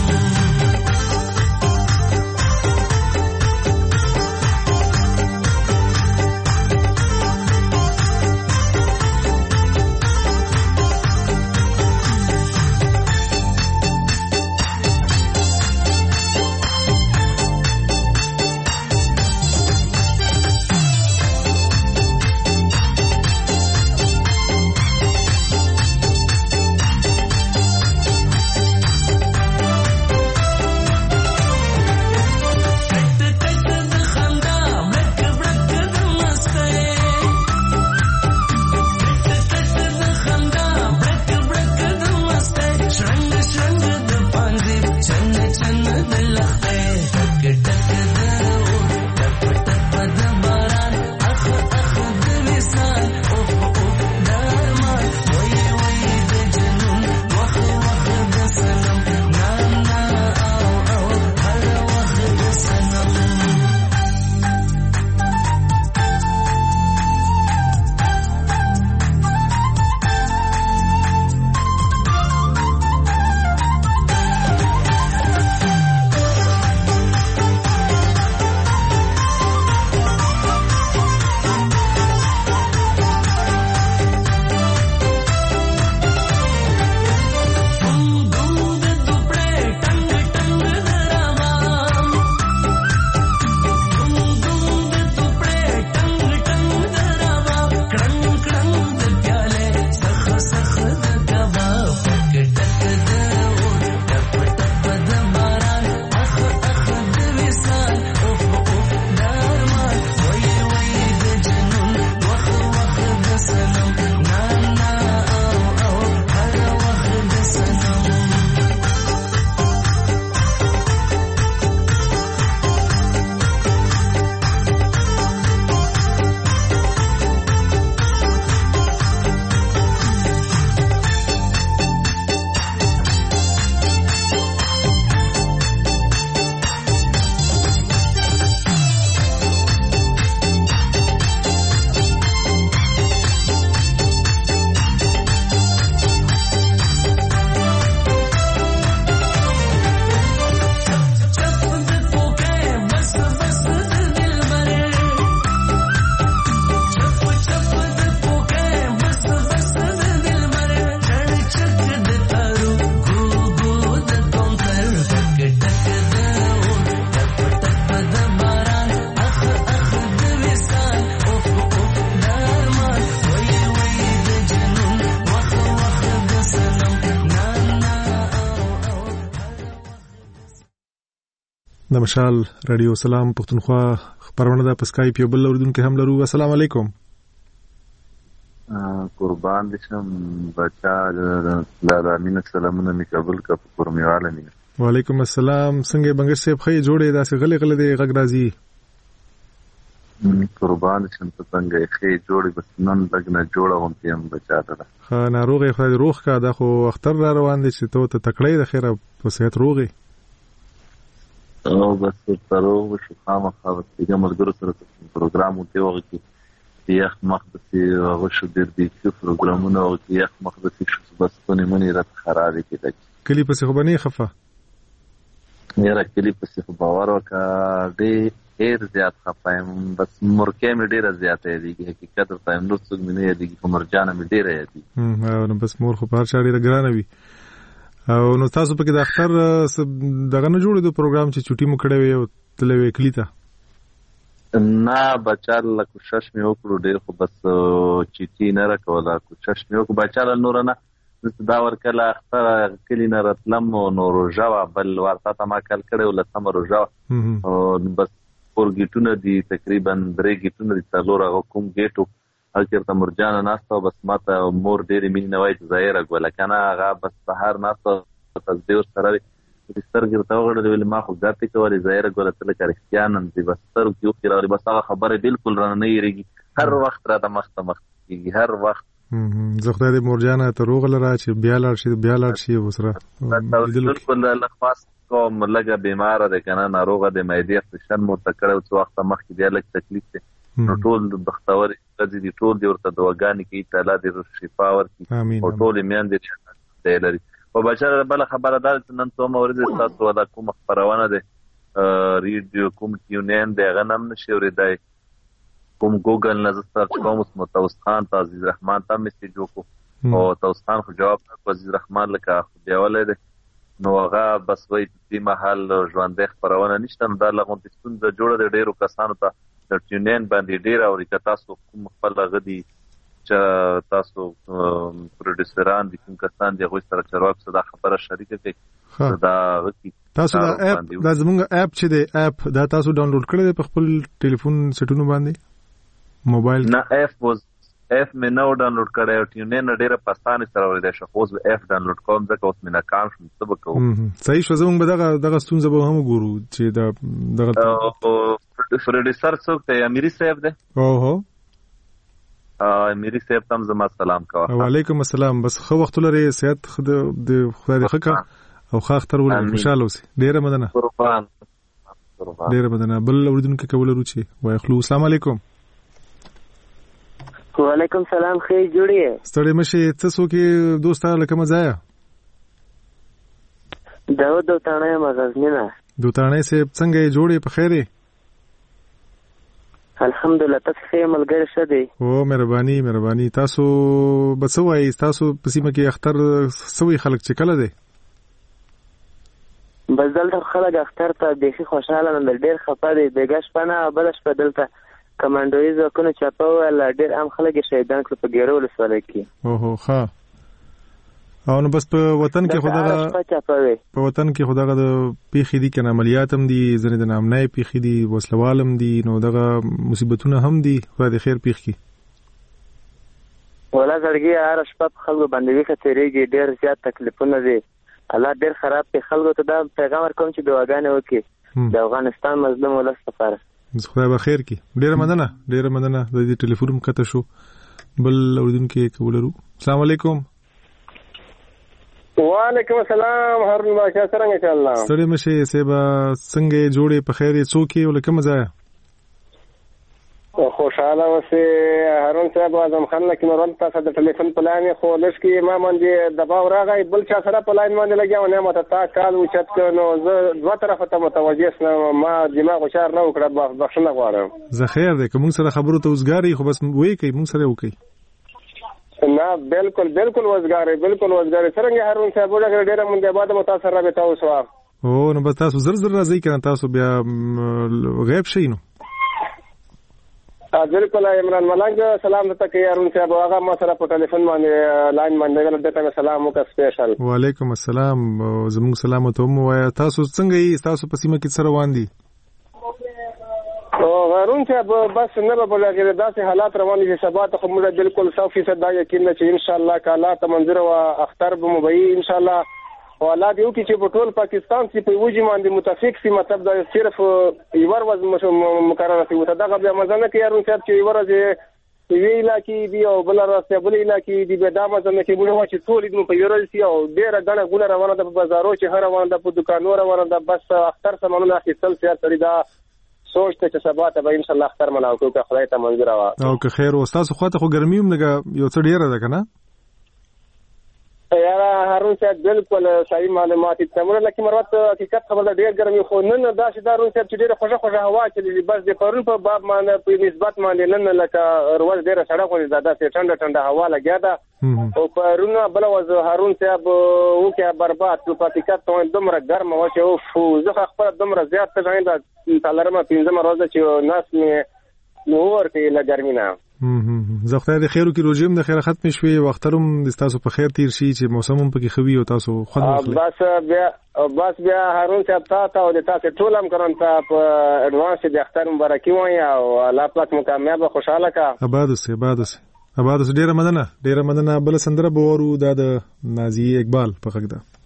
د مشال رادیو سلام پښتونخوا خبرونه د پسکایپ یو بل اوردونکو هم لرو. السلام علیکم. قربان دي شم بچا د امین سلامونه می قبول کا پرمیواله ني. وعلیکم السلام. څنګه بنګش صاحب خې جوړې داسې غلې غلې د غږ راځي. قربان شم ته څنګه ښه جوړي بس نن لګنه جوړه هم تیم بچاته خا ناروغي خدای روغ کا دا خو اختر را روان دي چې ته تکړې د خیره په صحت روغي او بس تروغ شو خامخا چې ملګرو سره پروګرام وته وغه کې یخ مخدسي هغه شو ډېر دي چې پروګرامونه او یخ مخدسي شو بس ته منی رات خراب کیږي کلی په څه باندې خفه میرا کلی په څه باور وکا دې ډېر زیات خفایم بس مرکه مې ډېر زیات دی حقیقت ته نو څه مې نه دی کوم مرجانه مې ډېر دی نو بس مور خو په هر چا ډېر ګرانه وي او نو تاسو په کې د اختر دغه نه جوړې د پروګرام چې چټي مو کړې وي او تلوي کلی ته نه بچال لا کوشش مې وکړو ډېر خو بس چټي نه راکولا کوشش مې وکړو بچال نور نه دا ورکله اختر کلی نه راتلم نو روجا بل ورته ما کال کړو لته روجا او بس فور گیټونه دي تقریبا 3 گیټونه دي څلور کوم گیټو هغه ته مرجانه ناسته بس ماته مور ډېری مين نه وای ظاهر غوله کنه هغه بس بهر ناسته تصدیق سره سترګې ته وغړل ویل ما خو ځاتې کولې ظاهر غوله تل کریستیانن دي بس تر کیو خلاري بس هغه خبره بالکل رانه نه یریږي هر وخت را د مخ کیږي هر وخت زه خدای دې مرجانه ته روغ لره چې بیا لاړ شي وسره بالکل لخواست کوم لګه بیمار ده کنه ناروغه د معدې فشن مو تکړه او څو وخت مخکې دی لږ تکلیف دی نو ټول بختور دي ټول دی ورته دواګانې کوي تعالی دې شفا ورکړي او ټول میان دې دی لري او بچره بل خبره ده نن څو مورید تاسو ودا کوم خبرونه ده ریډیو کوم ټیونین دی غنم نشي ورېدای کوم ګوګل نه سرچ کوم متوسط خان عزیز رحمان ته میسج وکړو او توسط خان خو جواب عزیز رحمان لکه بیا ولې نو هغه بس وای په محل ژوندې خبرونه نشته نو دا لغون تستون د جوړه د ډیرو کسانو ته د ټیونین باندې ډیر او ریکا تاسو کوم خپل غدي چې تاسو پروډوسران دي کوم کسان دي غوښتل سره چرواک صدا خبره شریکه کوي دا غوښتي تاسو دا اپ دا زموږ اپ چې دی اپ دا تاسو ډاونلوډ کړی په خپل ټلیفون سټونو باندې موبایل نه اف مې نو ډاونلوډ کړی او ټیونین ډیره پستانه سره ورې ده خو اف ډاونلوډ کوم ځکه اوس مې ناکام شوم څه وکړم صحیح شو زموږ به دغه ستونزه به هم ګورو چې دغه پروډوسر څوک دی امیری صاحب دی اوه امیری صاحب تم زما سلام کوه وعلیکم السلام بس خو وخت لري صحت د خدای دې خکا او خا اختر ول خوشاله اوسې ډیره مدنه قربان ډیره مدنه بل اوریدونکو کول روچی وای خلو السلام علیکم وعلیکم سلام خیر جوړی ستړي مشه څه سو کې دوستا لکه مزایا داود دوتانه مغزنه دوتانه سه څنګه جوړې په خیره الحمدلله تاسو ښه ملګری شه دی او مهرباني تاسو بسوي تاسو پسیمه کې اختر سوي خلک چې کله دی بس دلته خلک اختر ته ډېر خوشاله نه ډېر خپه دي بیګش پنه بلش په دلته کمانډوي ځکه چې په ول ډېر عام خلک شهیدان کړ په ګیرول سره کې اوه ښه او نو بس په وطن کې خدای د پیخي دي کنه عملیات هم دي زنه د نام نه پیخي دي وسلوالم دي نو دغه مصیبتونه هم دي خدای د خیر پیخ کی ولا زړګي هر شپه خلکو باندې وی خطرېږي ډېر زیات تکلیفونه دي الله ډېر خراب په خلکو ته دا پیغام ورکوم چې دعاګانې وکړي د افغانستان مظلوم ولس لپاره خدای به خیر کی ډیره مدنه د دې ټلیفون کته شو بل اوریدونکو کولرو السلام علیکم وعلیکم السلام هارون باشا څنګه ان شاء الله ستړي مشه سبا څنګه جوړې په خیر څوکي ولکه مزایا خوشاله اوسه هارون صاحب اعظم خان لکه نور تاسو د ټلیفون پلان خو لږ ما باندې دباو راغی بل چا سره پلان باندې لګیاو نه ماته تا کال وچت کنو زه دوه طرفه ته متوجه شوم ما دماغ شار نه وکړه بخښنه غواړم زه خیر ده کوم سره خبرو ته وزګاری خو بس وې کوي مون سره وکي نه بالکل وزګاری څنګه هارون صاحب وګړه ډیره مونږه بعد متاثر راځي تاسو او نو بس تاسو زر راځي کنه تاسو بیا غیب شئ نو بالکل عمران ملنګ سلام ته کوي هارون صاحب هغه ما سره په ټلیفون باندې لاین باندې ولته سلام وکړ سپیشل وعلیکم السلام زموږ سلام ته مو وای تاسو څنګه یې تاسو په سیمه کې سره وان دي او هارون صاحب بس نه به بلګره داسې حالات روان دي سبا ته موږ بالکل 100% دا یقین چې ان شاء الله کاله ته منظر او اختر به مبي ان شاء الله حواله دیو کې چې په ټول پاکستان کې په وجه باندې متفق سي مطلب دا صرف یو ورځ مقرره شي وته دغه بیا مزنه کې هارون صاحب چې یو ورځ وی علاقې دی او بل راځي بل علاقې دی به دا مزنه کې موږ چې ټول دې په یو ورځ سي او ډیره غنه ګونه روانه ده په بازارو چې هر روانه ده په دکانونو روانه ده بس اختر سمونه اخیستل سره دا سوچ ته چې سبا ته به ان شاء الله اختر مناو کوو که خدای ته منظور وا او که خیر او تاسو خو ته خو ګرمي هم یو څه ډیره ده کنه یاره هارون صاحب بالکل صحیح معلومات تمره لکه مرات حقیقت خبره ډیر ګرمي خو نن دا چې هارون صاحب چې ډیره خوشا هوا چې بس د پرون په باب باندې په نسبت باندې نن لکه روز ډیره سړه خو زیاده سي ټنډه هوا لګیا ده او پرون بل وز هارون صاحب وکه برباد په حقیقت ته دومره ګرم و چې او زه خپل دومره زیات ته غاین د تلرمه 15 ورځې چې ناس می نور کې لګرمینا زه خدای دې خیر وکړي روزم د خیر ختم شوي وختروم د تاسو په خیر تیر شي چې موسم هم پکې خوي او تاسو خوند واخلئ بس بیا هارون صاحب تاسو او د تاسو ټول هم کوم ته په اډوانس د اختر مبارکي وایي او الله پاک مو کامیاب خوشاله کا آباد اوسه ډیره مننه بل سندره بورو د نازي اقبال په خګه ده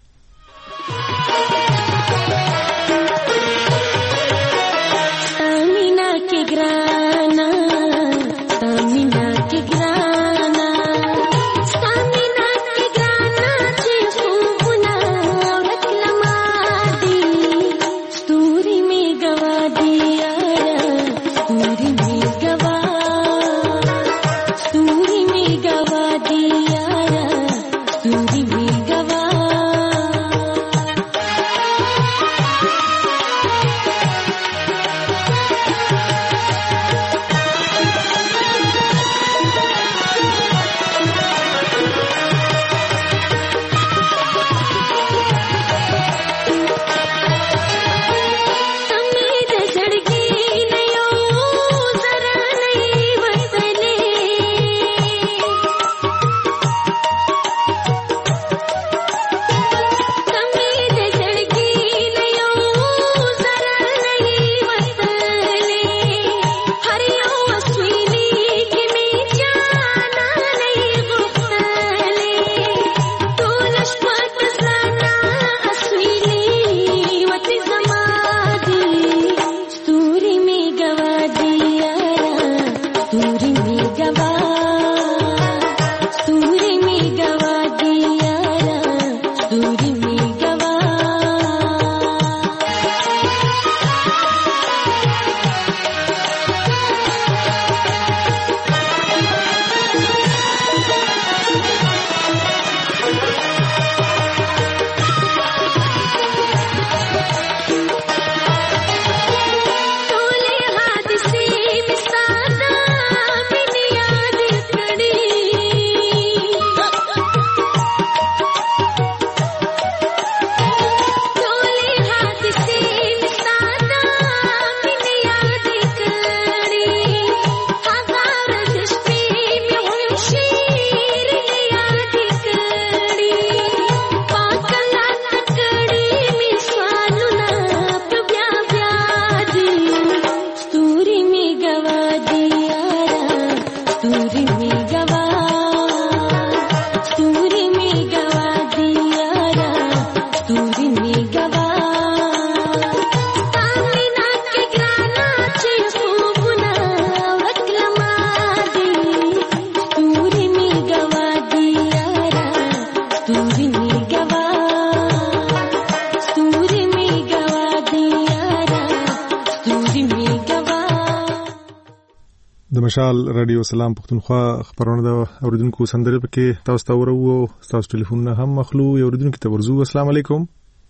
مشال رادیو سلام پښتونخوا خبرونه د اوریدونکو سندره پکې تاسو ته ورو تاسو ټلیفون نه هم مخلو اوریدونکو ته ورزو السلام علیکم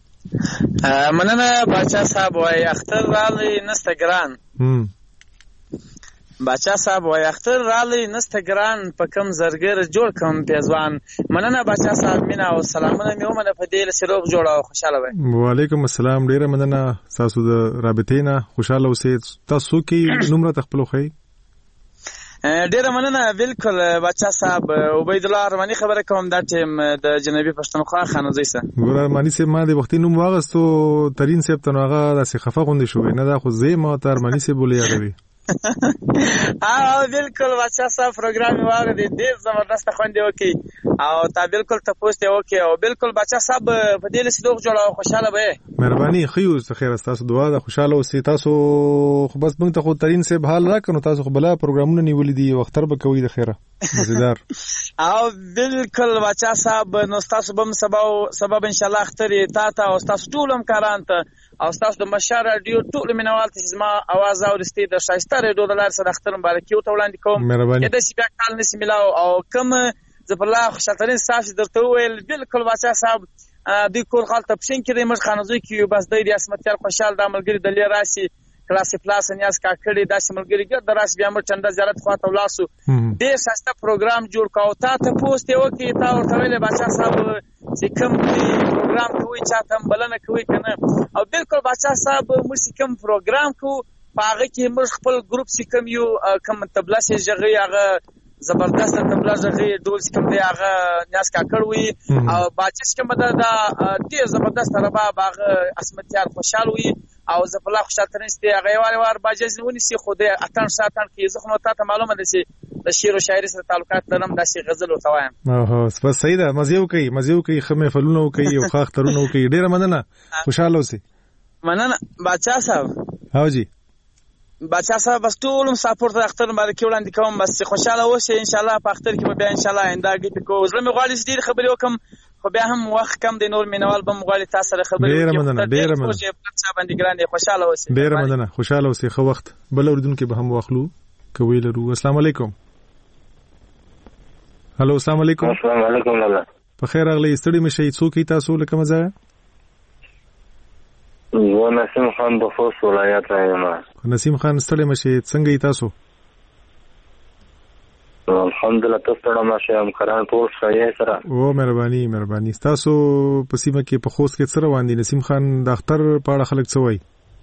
مننه باچا صاحب وای اختر رالی نستګران باچا صاحب وای اختر رالی نستګران په کم زرګر جوړ کم پیزوان مننه باچا صاحب مینا او سلامونه میومنه په دې سروغ جوړ او خوشاله وای وعلیکم السلام ډیره مننه تاسو د رابطې نه خوشاله اوسئ تاسو کې نمبر تخپلو خی ډیره مننه بالکل بچا صاحب عبید الله ارمانی خبره کوم دا ټیم د جنوبي پښتونخوا خانوزي سره ګور ارمانی سه ما د وختي نوم واغستو ترين سه تنوغه د خفه غوندې شوې نه دا خو زه ما تر ارمانی سه بولې یادوي بالکل بچا صاحب پروګرام واغې ډېر زبردست خوندې وکي او تا بالکل تاسو ته وکي او بالکل بچا صاحب په دې لسې دوه جوړه خوشاله به مهرباني خيو خیر تاسو دعا د خوشاله اوسئ تاسو خو بس موږ ته خو ترين سه حال راکنو تاسو خو بلا پروګرامونه نیولې دي وختر به کوي د خیره مزیدار او بالکل بچا صاحب نو تاسو به سبب ان شاء الله اختري تا او تاسو ټول هم کاران ته او تاسو د مشار رادیو ټول مینوال ته زما आवाज اورستي د شایسته رادیو د لار سره اختر مبارکي او وړاندې کوم دا چې بیا کال نسی ملاو او کوم زبرلا خوشالترین صاحب درته ویل بالکل بچا صاحب د کور خپل تپشین کې د مر خانزوی کې بس د اسمتیار خوشال د عملګری د لراسي کلاس پلاس نیاز کا کړي د عملګری ګر دراس بیا مر چنده زیارت خواته ولاسو د شایسته پروګرام جوړ کاو تا ته پوسټ یو کې تا ورته ویل بچا صاحب چې کوم پروګرام کوي چاته بلنه کوي کنه او بالکل بچا صاحب موږ کوم پروګرام کو پاغه کې موږ خپل ګروپ سي کوم یو کوم تبلا سي جغي هغه زبردست تبلا جغي ډول کوم دی هغه نیاز کا کړوي او باچس کوم د ډیر زبردست رباب هغه اسمتیار خوشحال وي او زفلا خوشالترین ستي هغه وار باجز ونی سي خو د اتن ساتن کې زخم ته معلومه ده چې د شعر او شاعري سره تعلقات لرم داسې غزل او توایم بس صحیح ده مزيو کوي خمه فلونو کوي او خاخ ترونو کوي ډیره مننه خوشاله اوسئ مننه بچا صاحب ها جی بچا صاحب بس ټول سپورټ اختر مبارکي وړاندې کوم بس خوشاله اوسئ ان شاء الله په اختر کې به ان شاء الله آینده کې کو زلمه غواړي ډیر خبرې وکم خو بیا هم وخت کم د نور مینوال به مغواړي تاسو سره خبرې ډیر مننه بچا باندې ګرانه خوشاله اوسئ ډیر مننه خوشاله اوسئ خو وخت بل اوردونکو به هم واخلو کوي لرو السلام علیکم هلو السلام علیکم السلام علیکم لاله په خیر اغلی استړي مشي څوک تاسو لکه مزه و نسیم خان د خوست ولایت رایم نسیم خان استړي مشي څنګه تاسو الحمدلله تاسو ته ماشه هم کران ټول ښه سره او مهرباني تاسو په سیمه کې په خوست کې سره واندي نسیم خان د اختر په اړه خلک څه وایي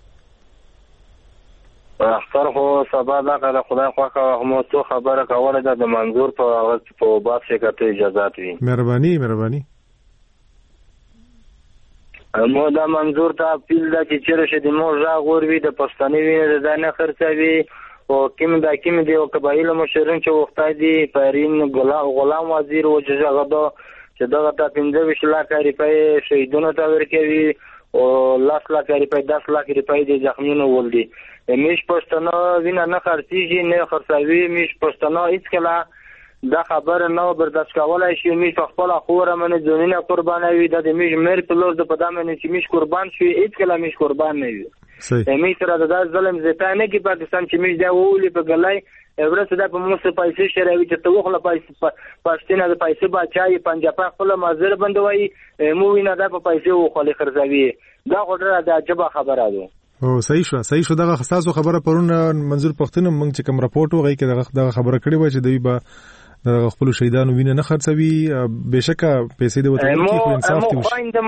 اختر خو سبا دا کله خدای خوښه مو څو خبره کوله د منظور په باب شکایت اجازه وي مهرباني مو دا منظور ته اپیل دا چې چیرې د مو ژغ وروي د پښتني وینې د نه خرڅوي او کوم دی او قبایل مشرین چې وختای دي پرین غلام وزیر او جزاغدو چې دغه ته 15 لک روپۍ شهیدونو ته ورکوي او 10 لک روپۍ 10 لک روپۍ د زخمونو ولدي میش پښتنو وینه نه خرڅيږي نه خرڅوي میش پښتنو هیڅ کله دا خبر نه برداشت کولای شي میش خپل خوره منه ځونینه قربانوي د میش مر په لور د پدامه نه چې میش قربان شي هیڅ کله میش قربان نه وي میش سره د ظلم زیاتانه کې پاکستان چې میش دا وولي په ګلای ورته د په موږ پیسې شروي چې توخله پښتنه د پیسې بچای پنجاب خپل مازر بندوي مو وینه د په پیسې وخلي خرڅوي دا غوډه د عجبه خبره ده او صحیح شو دغه خاصه خبره پرون منظور پښتون موږ چې کوم راپورټ وغی کې دغه خبره کړې و چې دوی به دغه خپل شهیدانو وینه نه خرڅوي بهشکه پیسې د وطن کې خو انصاف کوي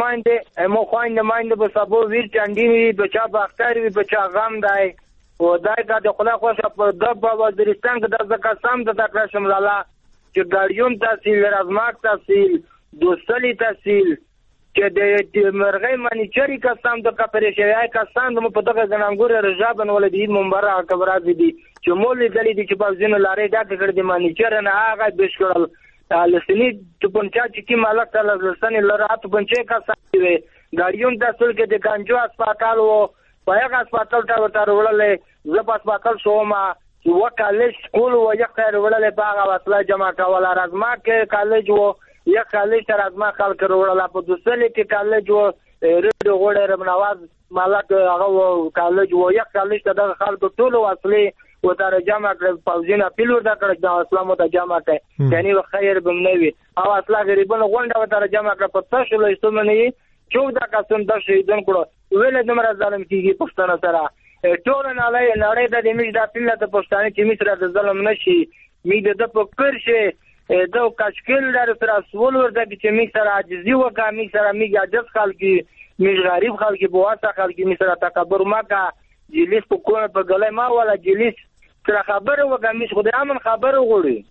مو خويند ماینده به سبو ویر چاندي بچا باختر وی بچا غم دای او دای د خدای خوښه په دبا وزیرستان کې د قسم د تکرشم لاله چې ګاډیون تحصیل رزماک تحصیل دوستلی تحصیل چې د مرغې منیچری قسم د کپریشای قسم د په دغه زنانګور رجابن ولدی منبره کبرات دي چې مولې دلی دي چې په ځینو لارې دا کړ دي منیچر نه هغه بشکړل لسنی ته پنځه چې مالک تل لسنی لرات پنځه قسم دی ګاډیون تحصیل کې د ګانجو هسپتال وو پایغه هسپتال ته ورته ولې زپ هسپتال شوما چې وکالج سکول و یو خیر ولې باغ وسله جمع کول رزما کې کالج وو یا کالج تر ازما خلک وروړه په دوسلې کې کالج وو ریډو غوړې رمنواز مالک هغه کالج وو یا کالج ته د خلکو ټول وسلې و تر جمع کړ پاوزینه پیلور دا کړ د اسلامو ته جمع کړ یعنی خیر بمنوي او اصلا غریبانو غونډه و تر جمع کړ په تاسو له استمنې 14 قسم د شهیدان کړو ویل د مر ظالم کیږي پښتنه سره ټول نه لړۍ د میش د پیله د پښتنه چې میسره د ظلم نشي می د فکر شي دا کاشکل در سره سوال ورته چې می سره عاجزي وکا می سره می عاجز خلکی می غریب خلکی بواسه خلکی می سره تکبر مکا جلیس په کومه په غلې ما ولا جلیس سره خبره وکا می خو د امن خبره غوړي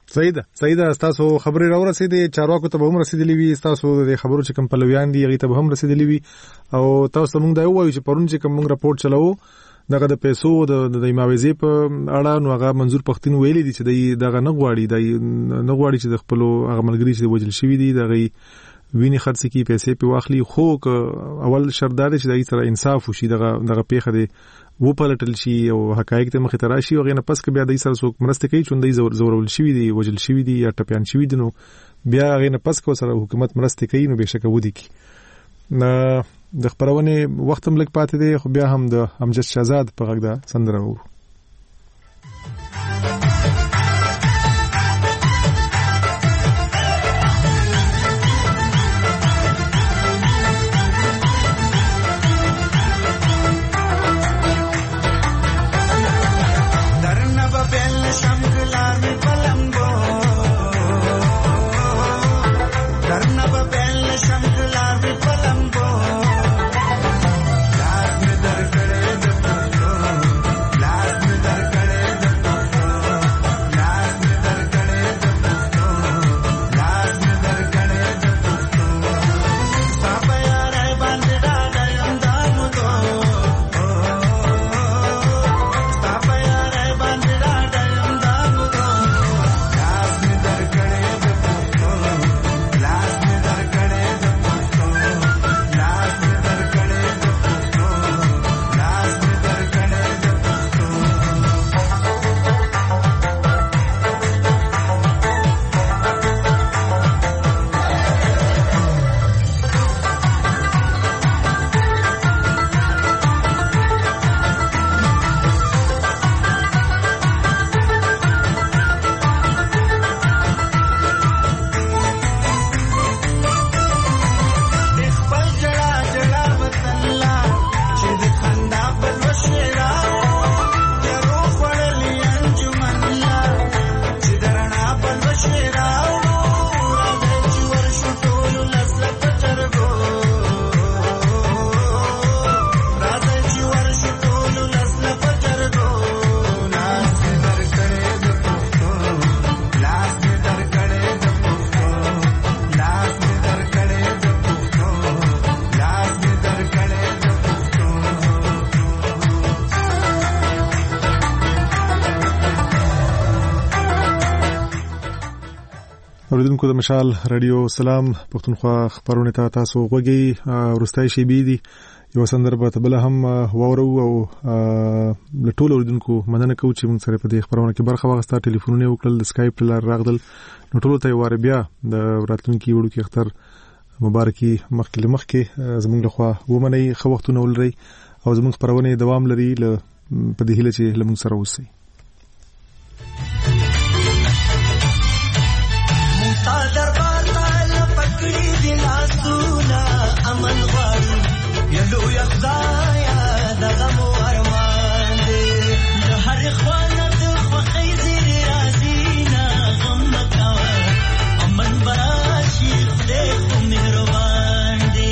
صحیح ده تاسو خبرې راورسېدې چارواکو ته به هم رسېدلې وي تاسو د خبرو چې کوم پلویان دي هغه ته به هم رسېدلې وي او تاسو موږ دا وایو چې پرون چې کوم موږ راپورټ چلاو دغه د پیسو د معاوضې په اړه نو هغه منظور پښتون ویلي دي چې دغه نه غواړي چې د خپل هغه ملګری چې وجل شوی دي دغه ویني خرڅ کی پیسې په واخلي خو اول شرط دا دی چې دای سره انصاف وشي دغه پیخه دی و پلټل شي او حقایق ته مخې ته راشي او غینه پس کې بیا دای سره څوک مرسته کوي چې دای زورول شوی دی وجل شوی دی یا ټپيان شوی دی نو بیا غینه پس کو سره حکومت مرسته کوي نو به شکه ودی کی د خبرونه وخت هم لګ پاتې دی خو بیا هم د امجد شهزاد په غږ دا سندره وو اوریدونکو د مشال رادیو سلام پښتونخوا خبرونه تاسو غوږی ورستای شي بي دي یو سندره به تبله هم وورو او لټول اوریدونکو مننه کوم چې موږ سره په دې خبرونه کې برخه واغسته ټلیفونونه وکړل د سکایپ لار راغدل نو ټول ته واره بیا د راتلونکي وړو کې اختر مبارکي مخکې زموږ له خوا ومني خو وختونه ولري او زموږ خبرونه دوام لري په دې هیله چې لمون سره وسی دربار تال پکړی دی لاسونه امن غواړي یلو یخدایا دغه مو ارمان دی د هر خوانه د خوخی زیر رازینا غم مکاوه امن براشي خدای خو مهربان دی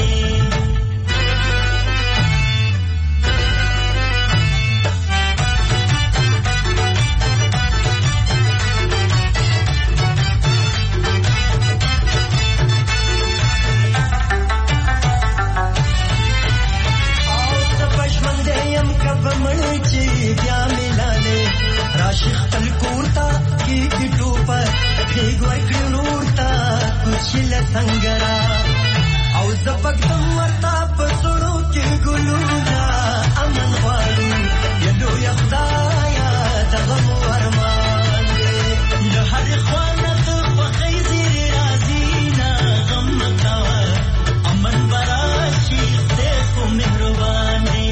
راشخ تل کوتا کی ټوپر هیګ ورکړ نورتا کوشل څنګرا او زپکتم ورتا پسړو کې ګلونا امن غواړي یلو یخدایا دغه ورمان د هر خوانه د خوخی زیر رازینا غم مکاوه امن براشي خدای خو مهربان دی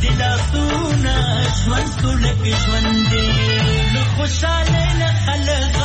ژوند سولک ژوند دی له خوشاله نه خلک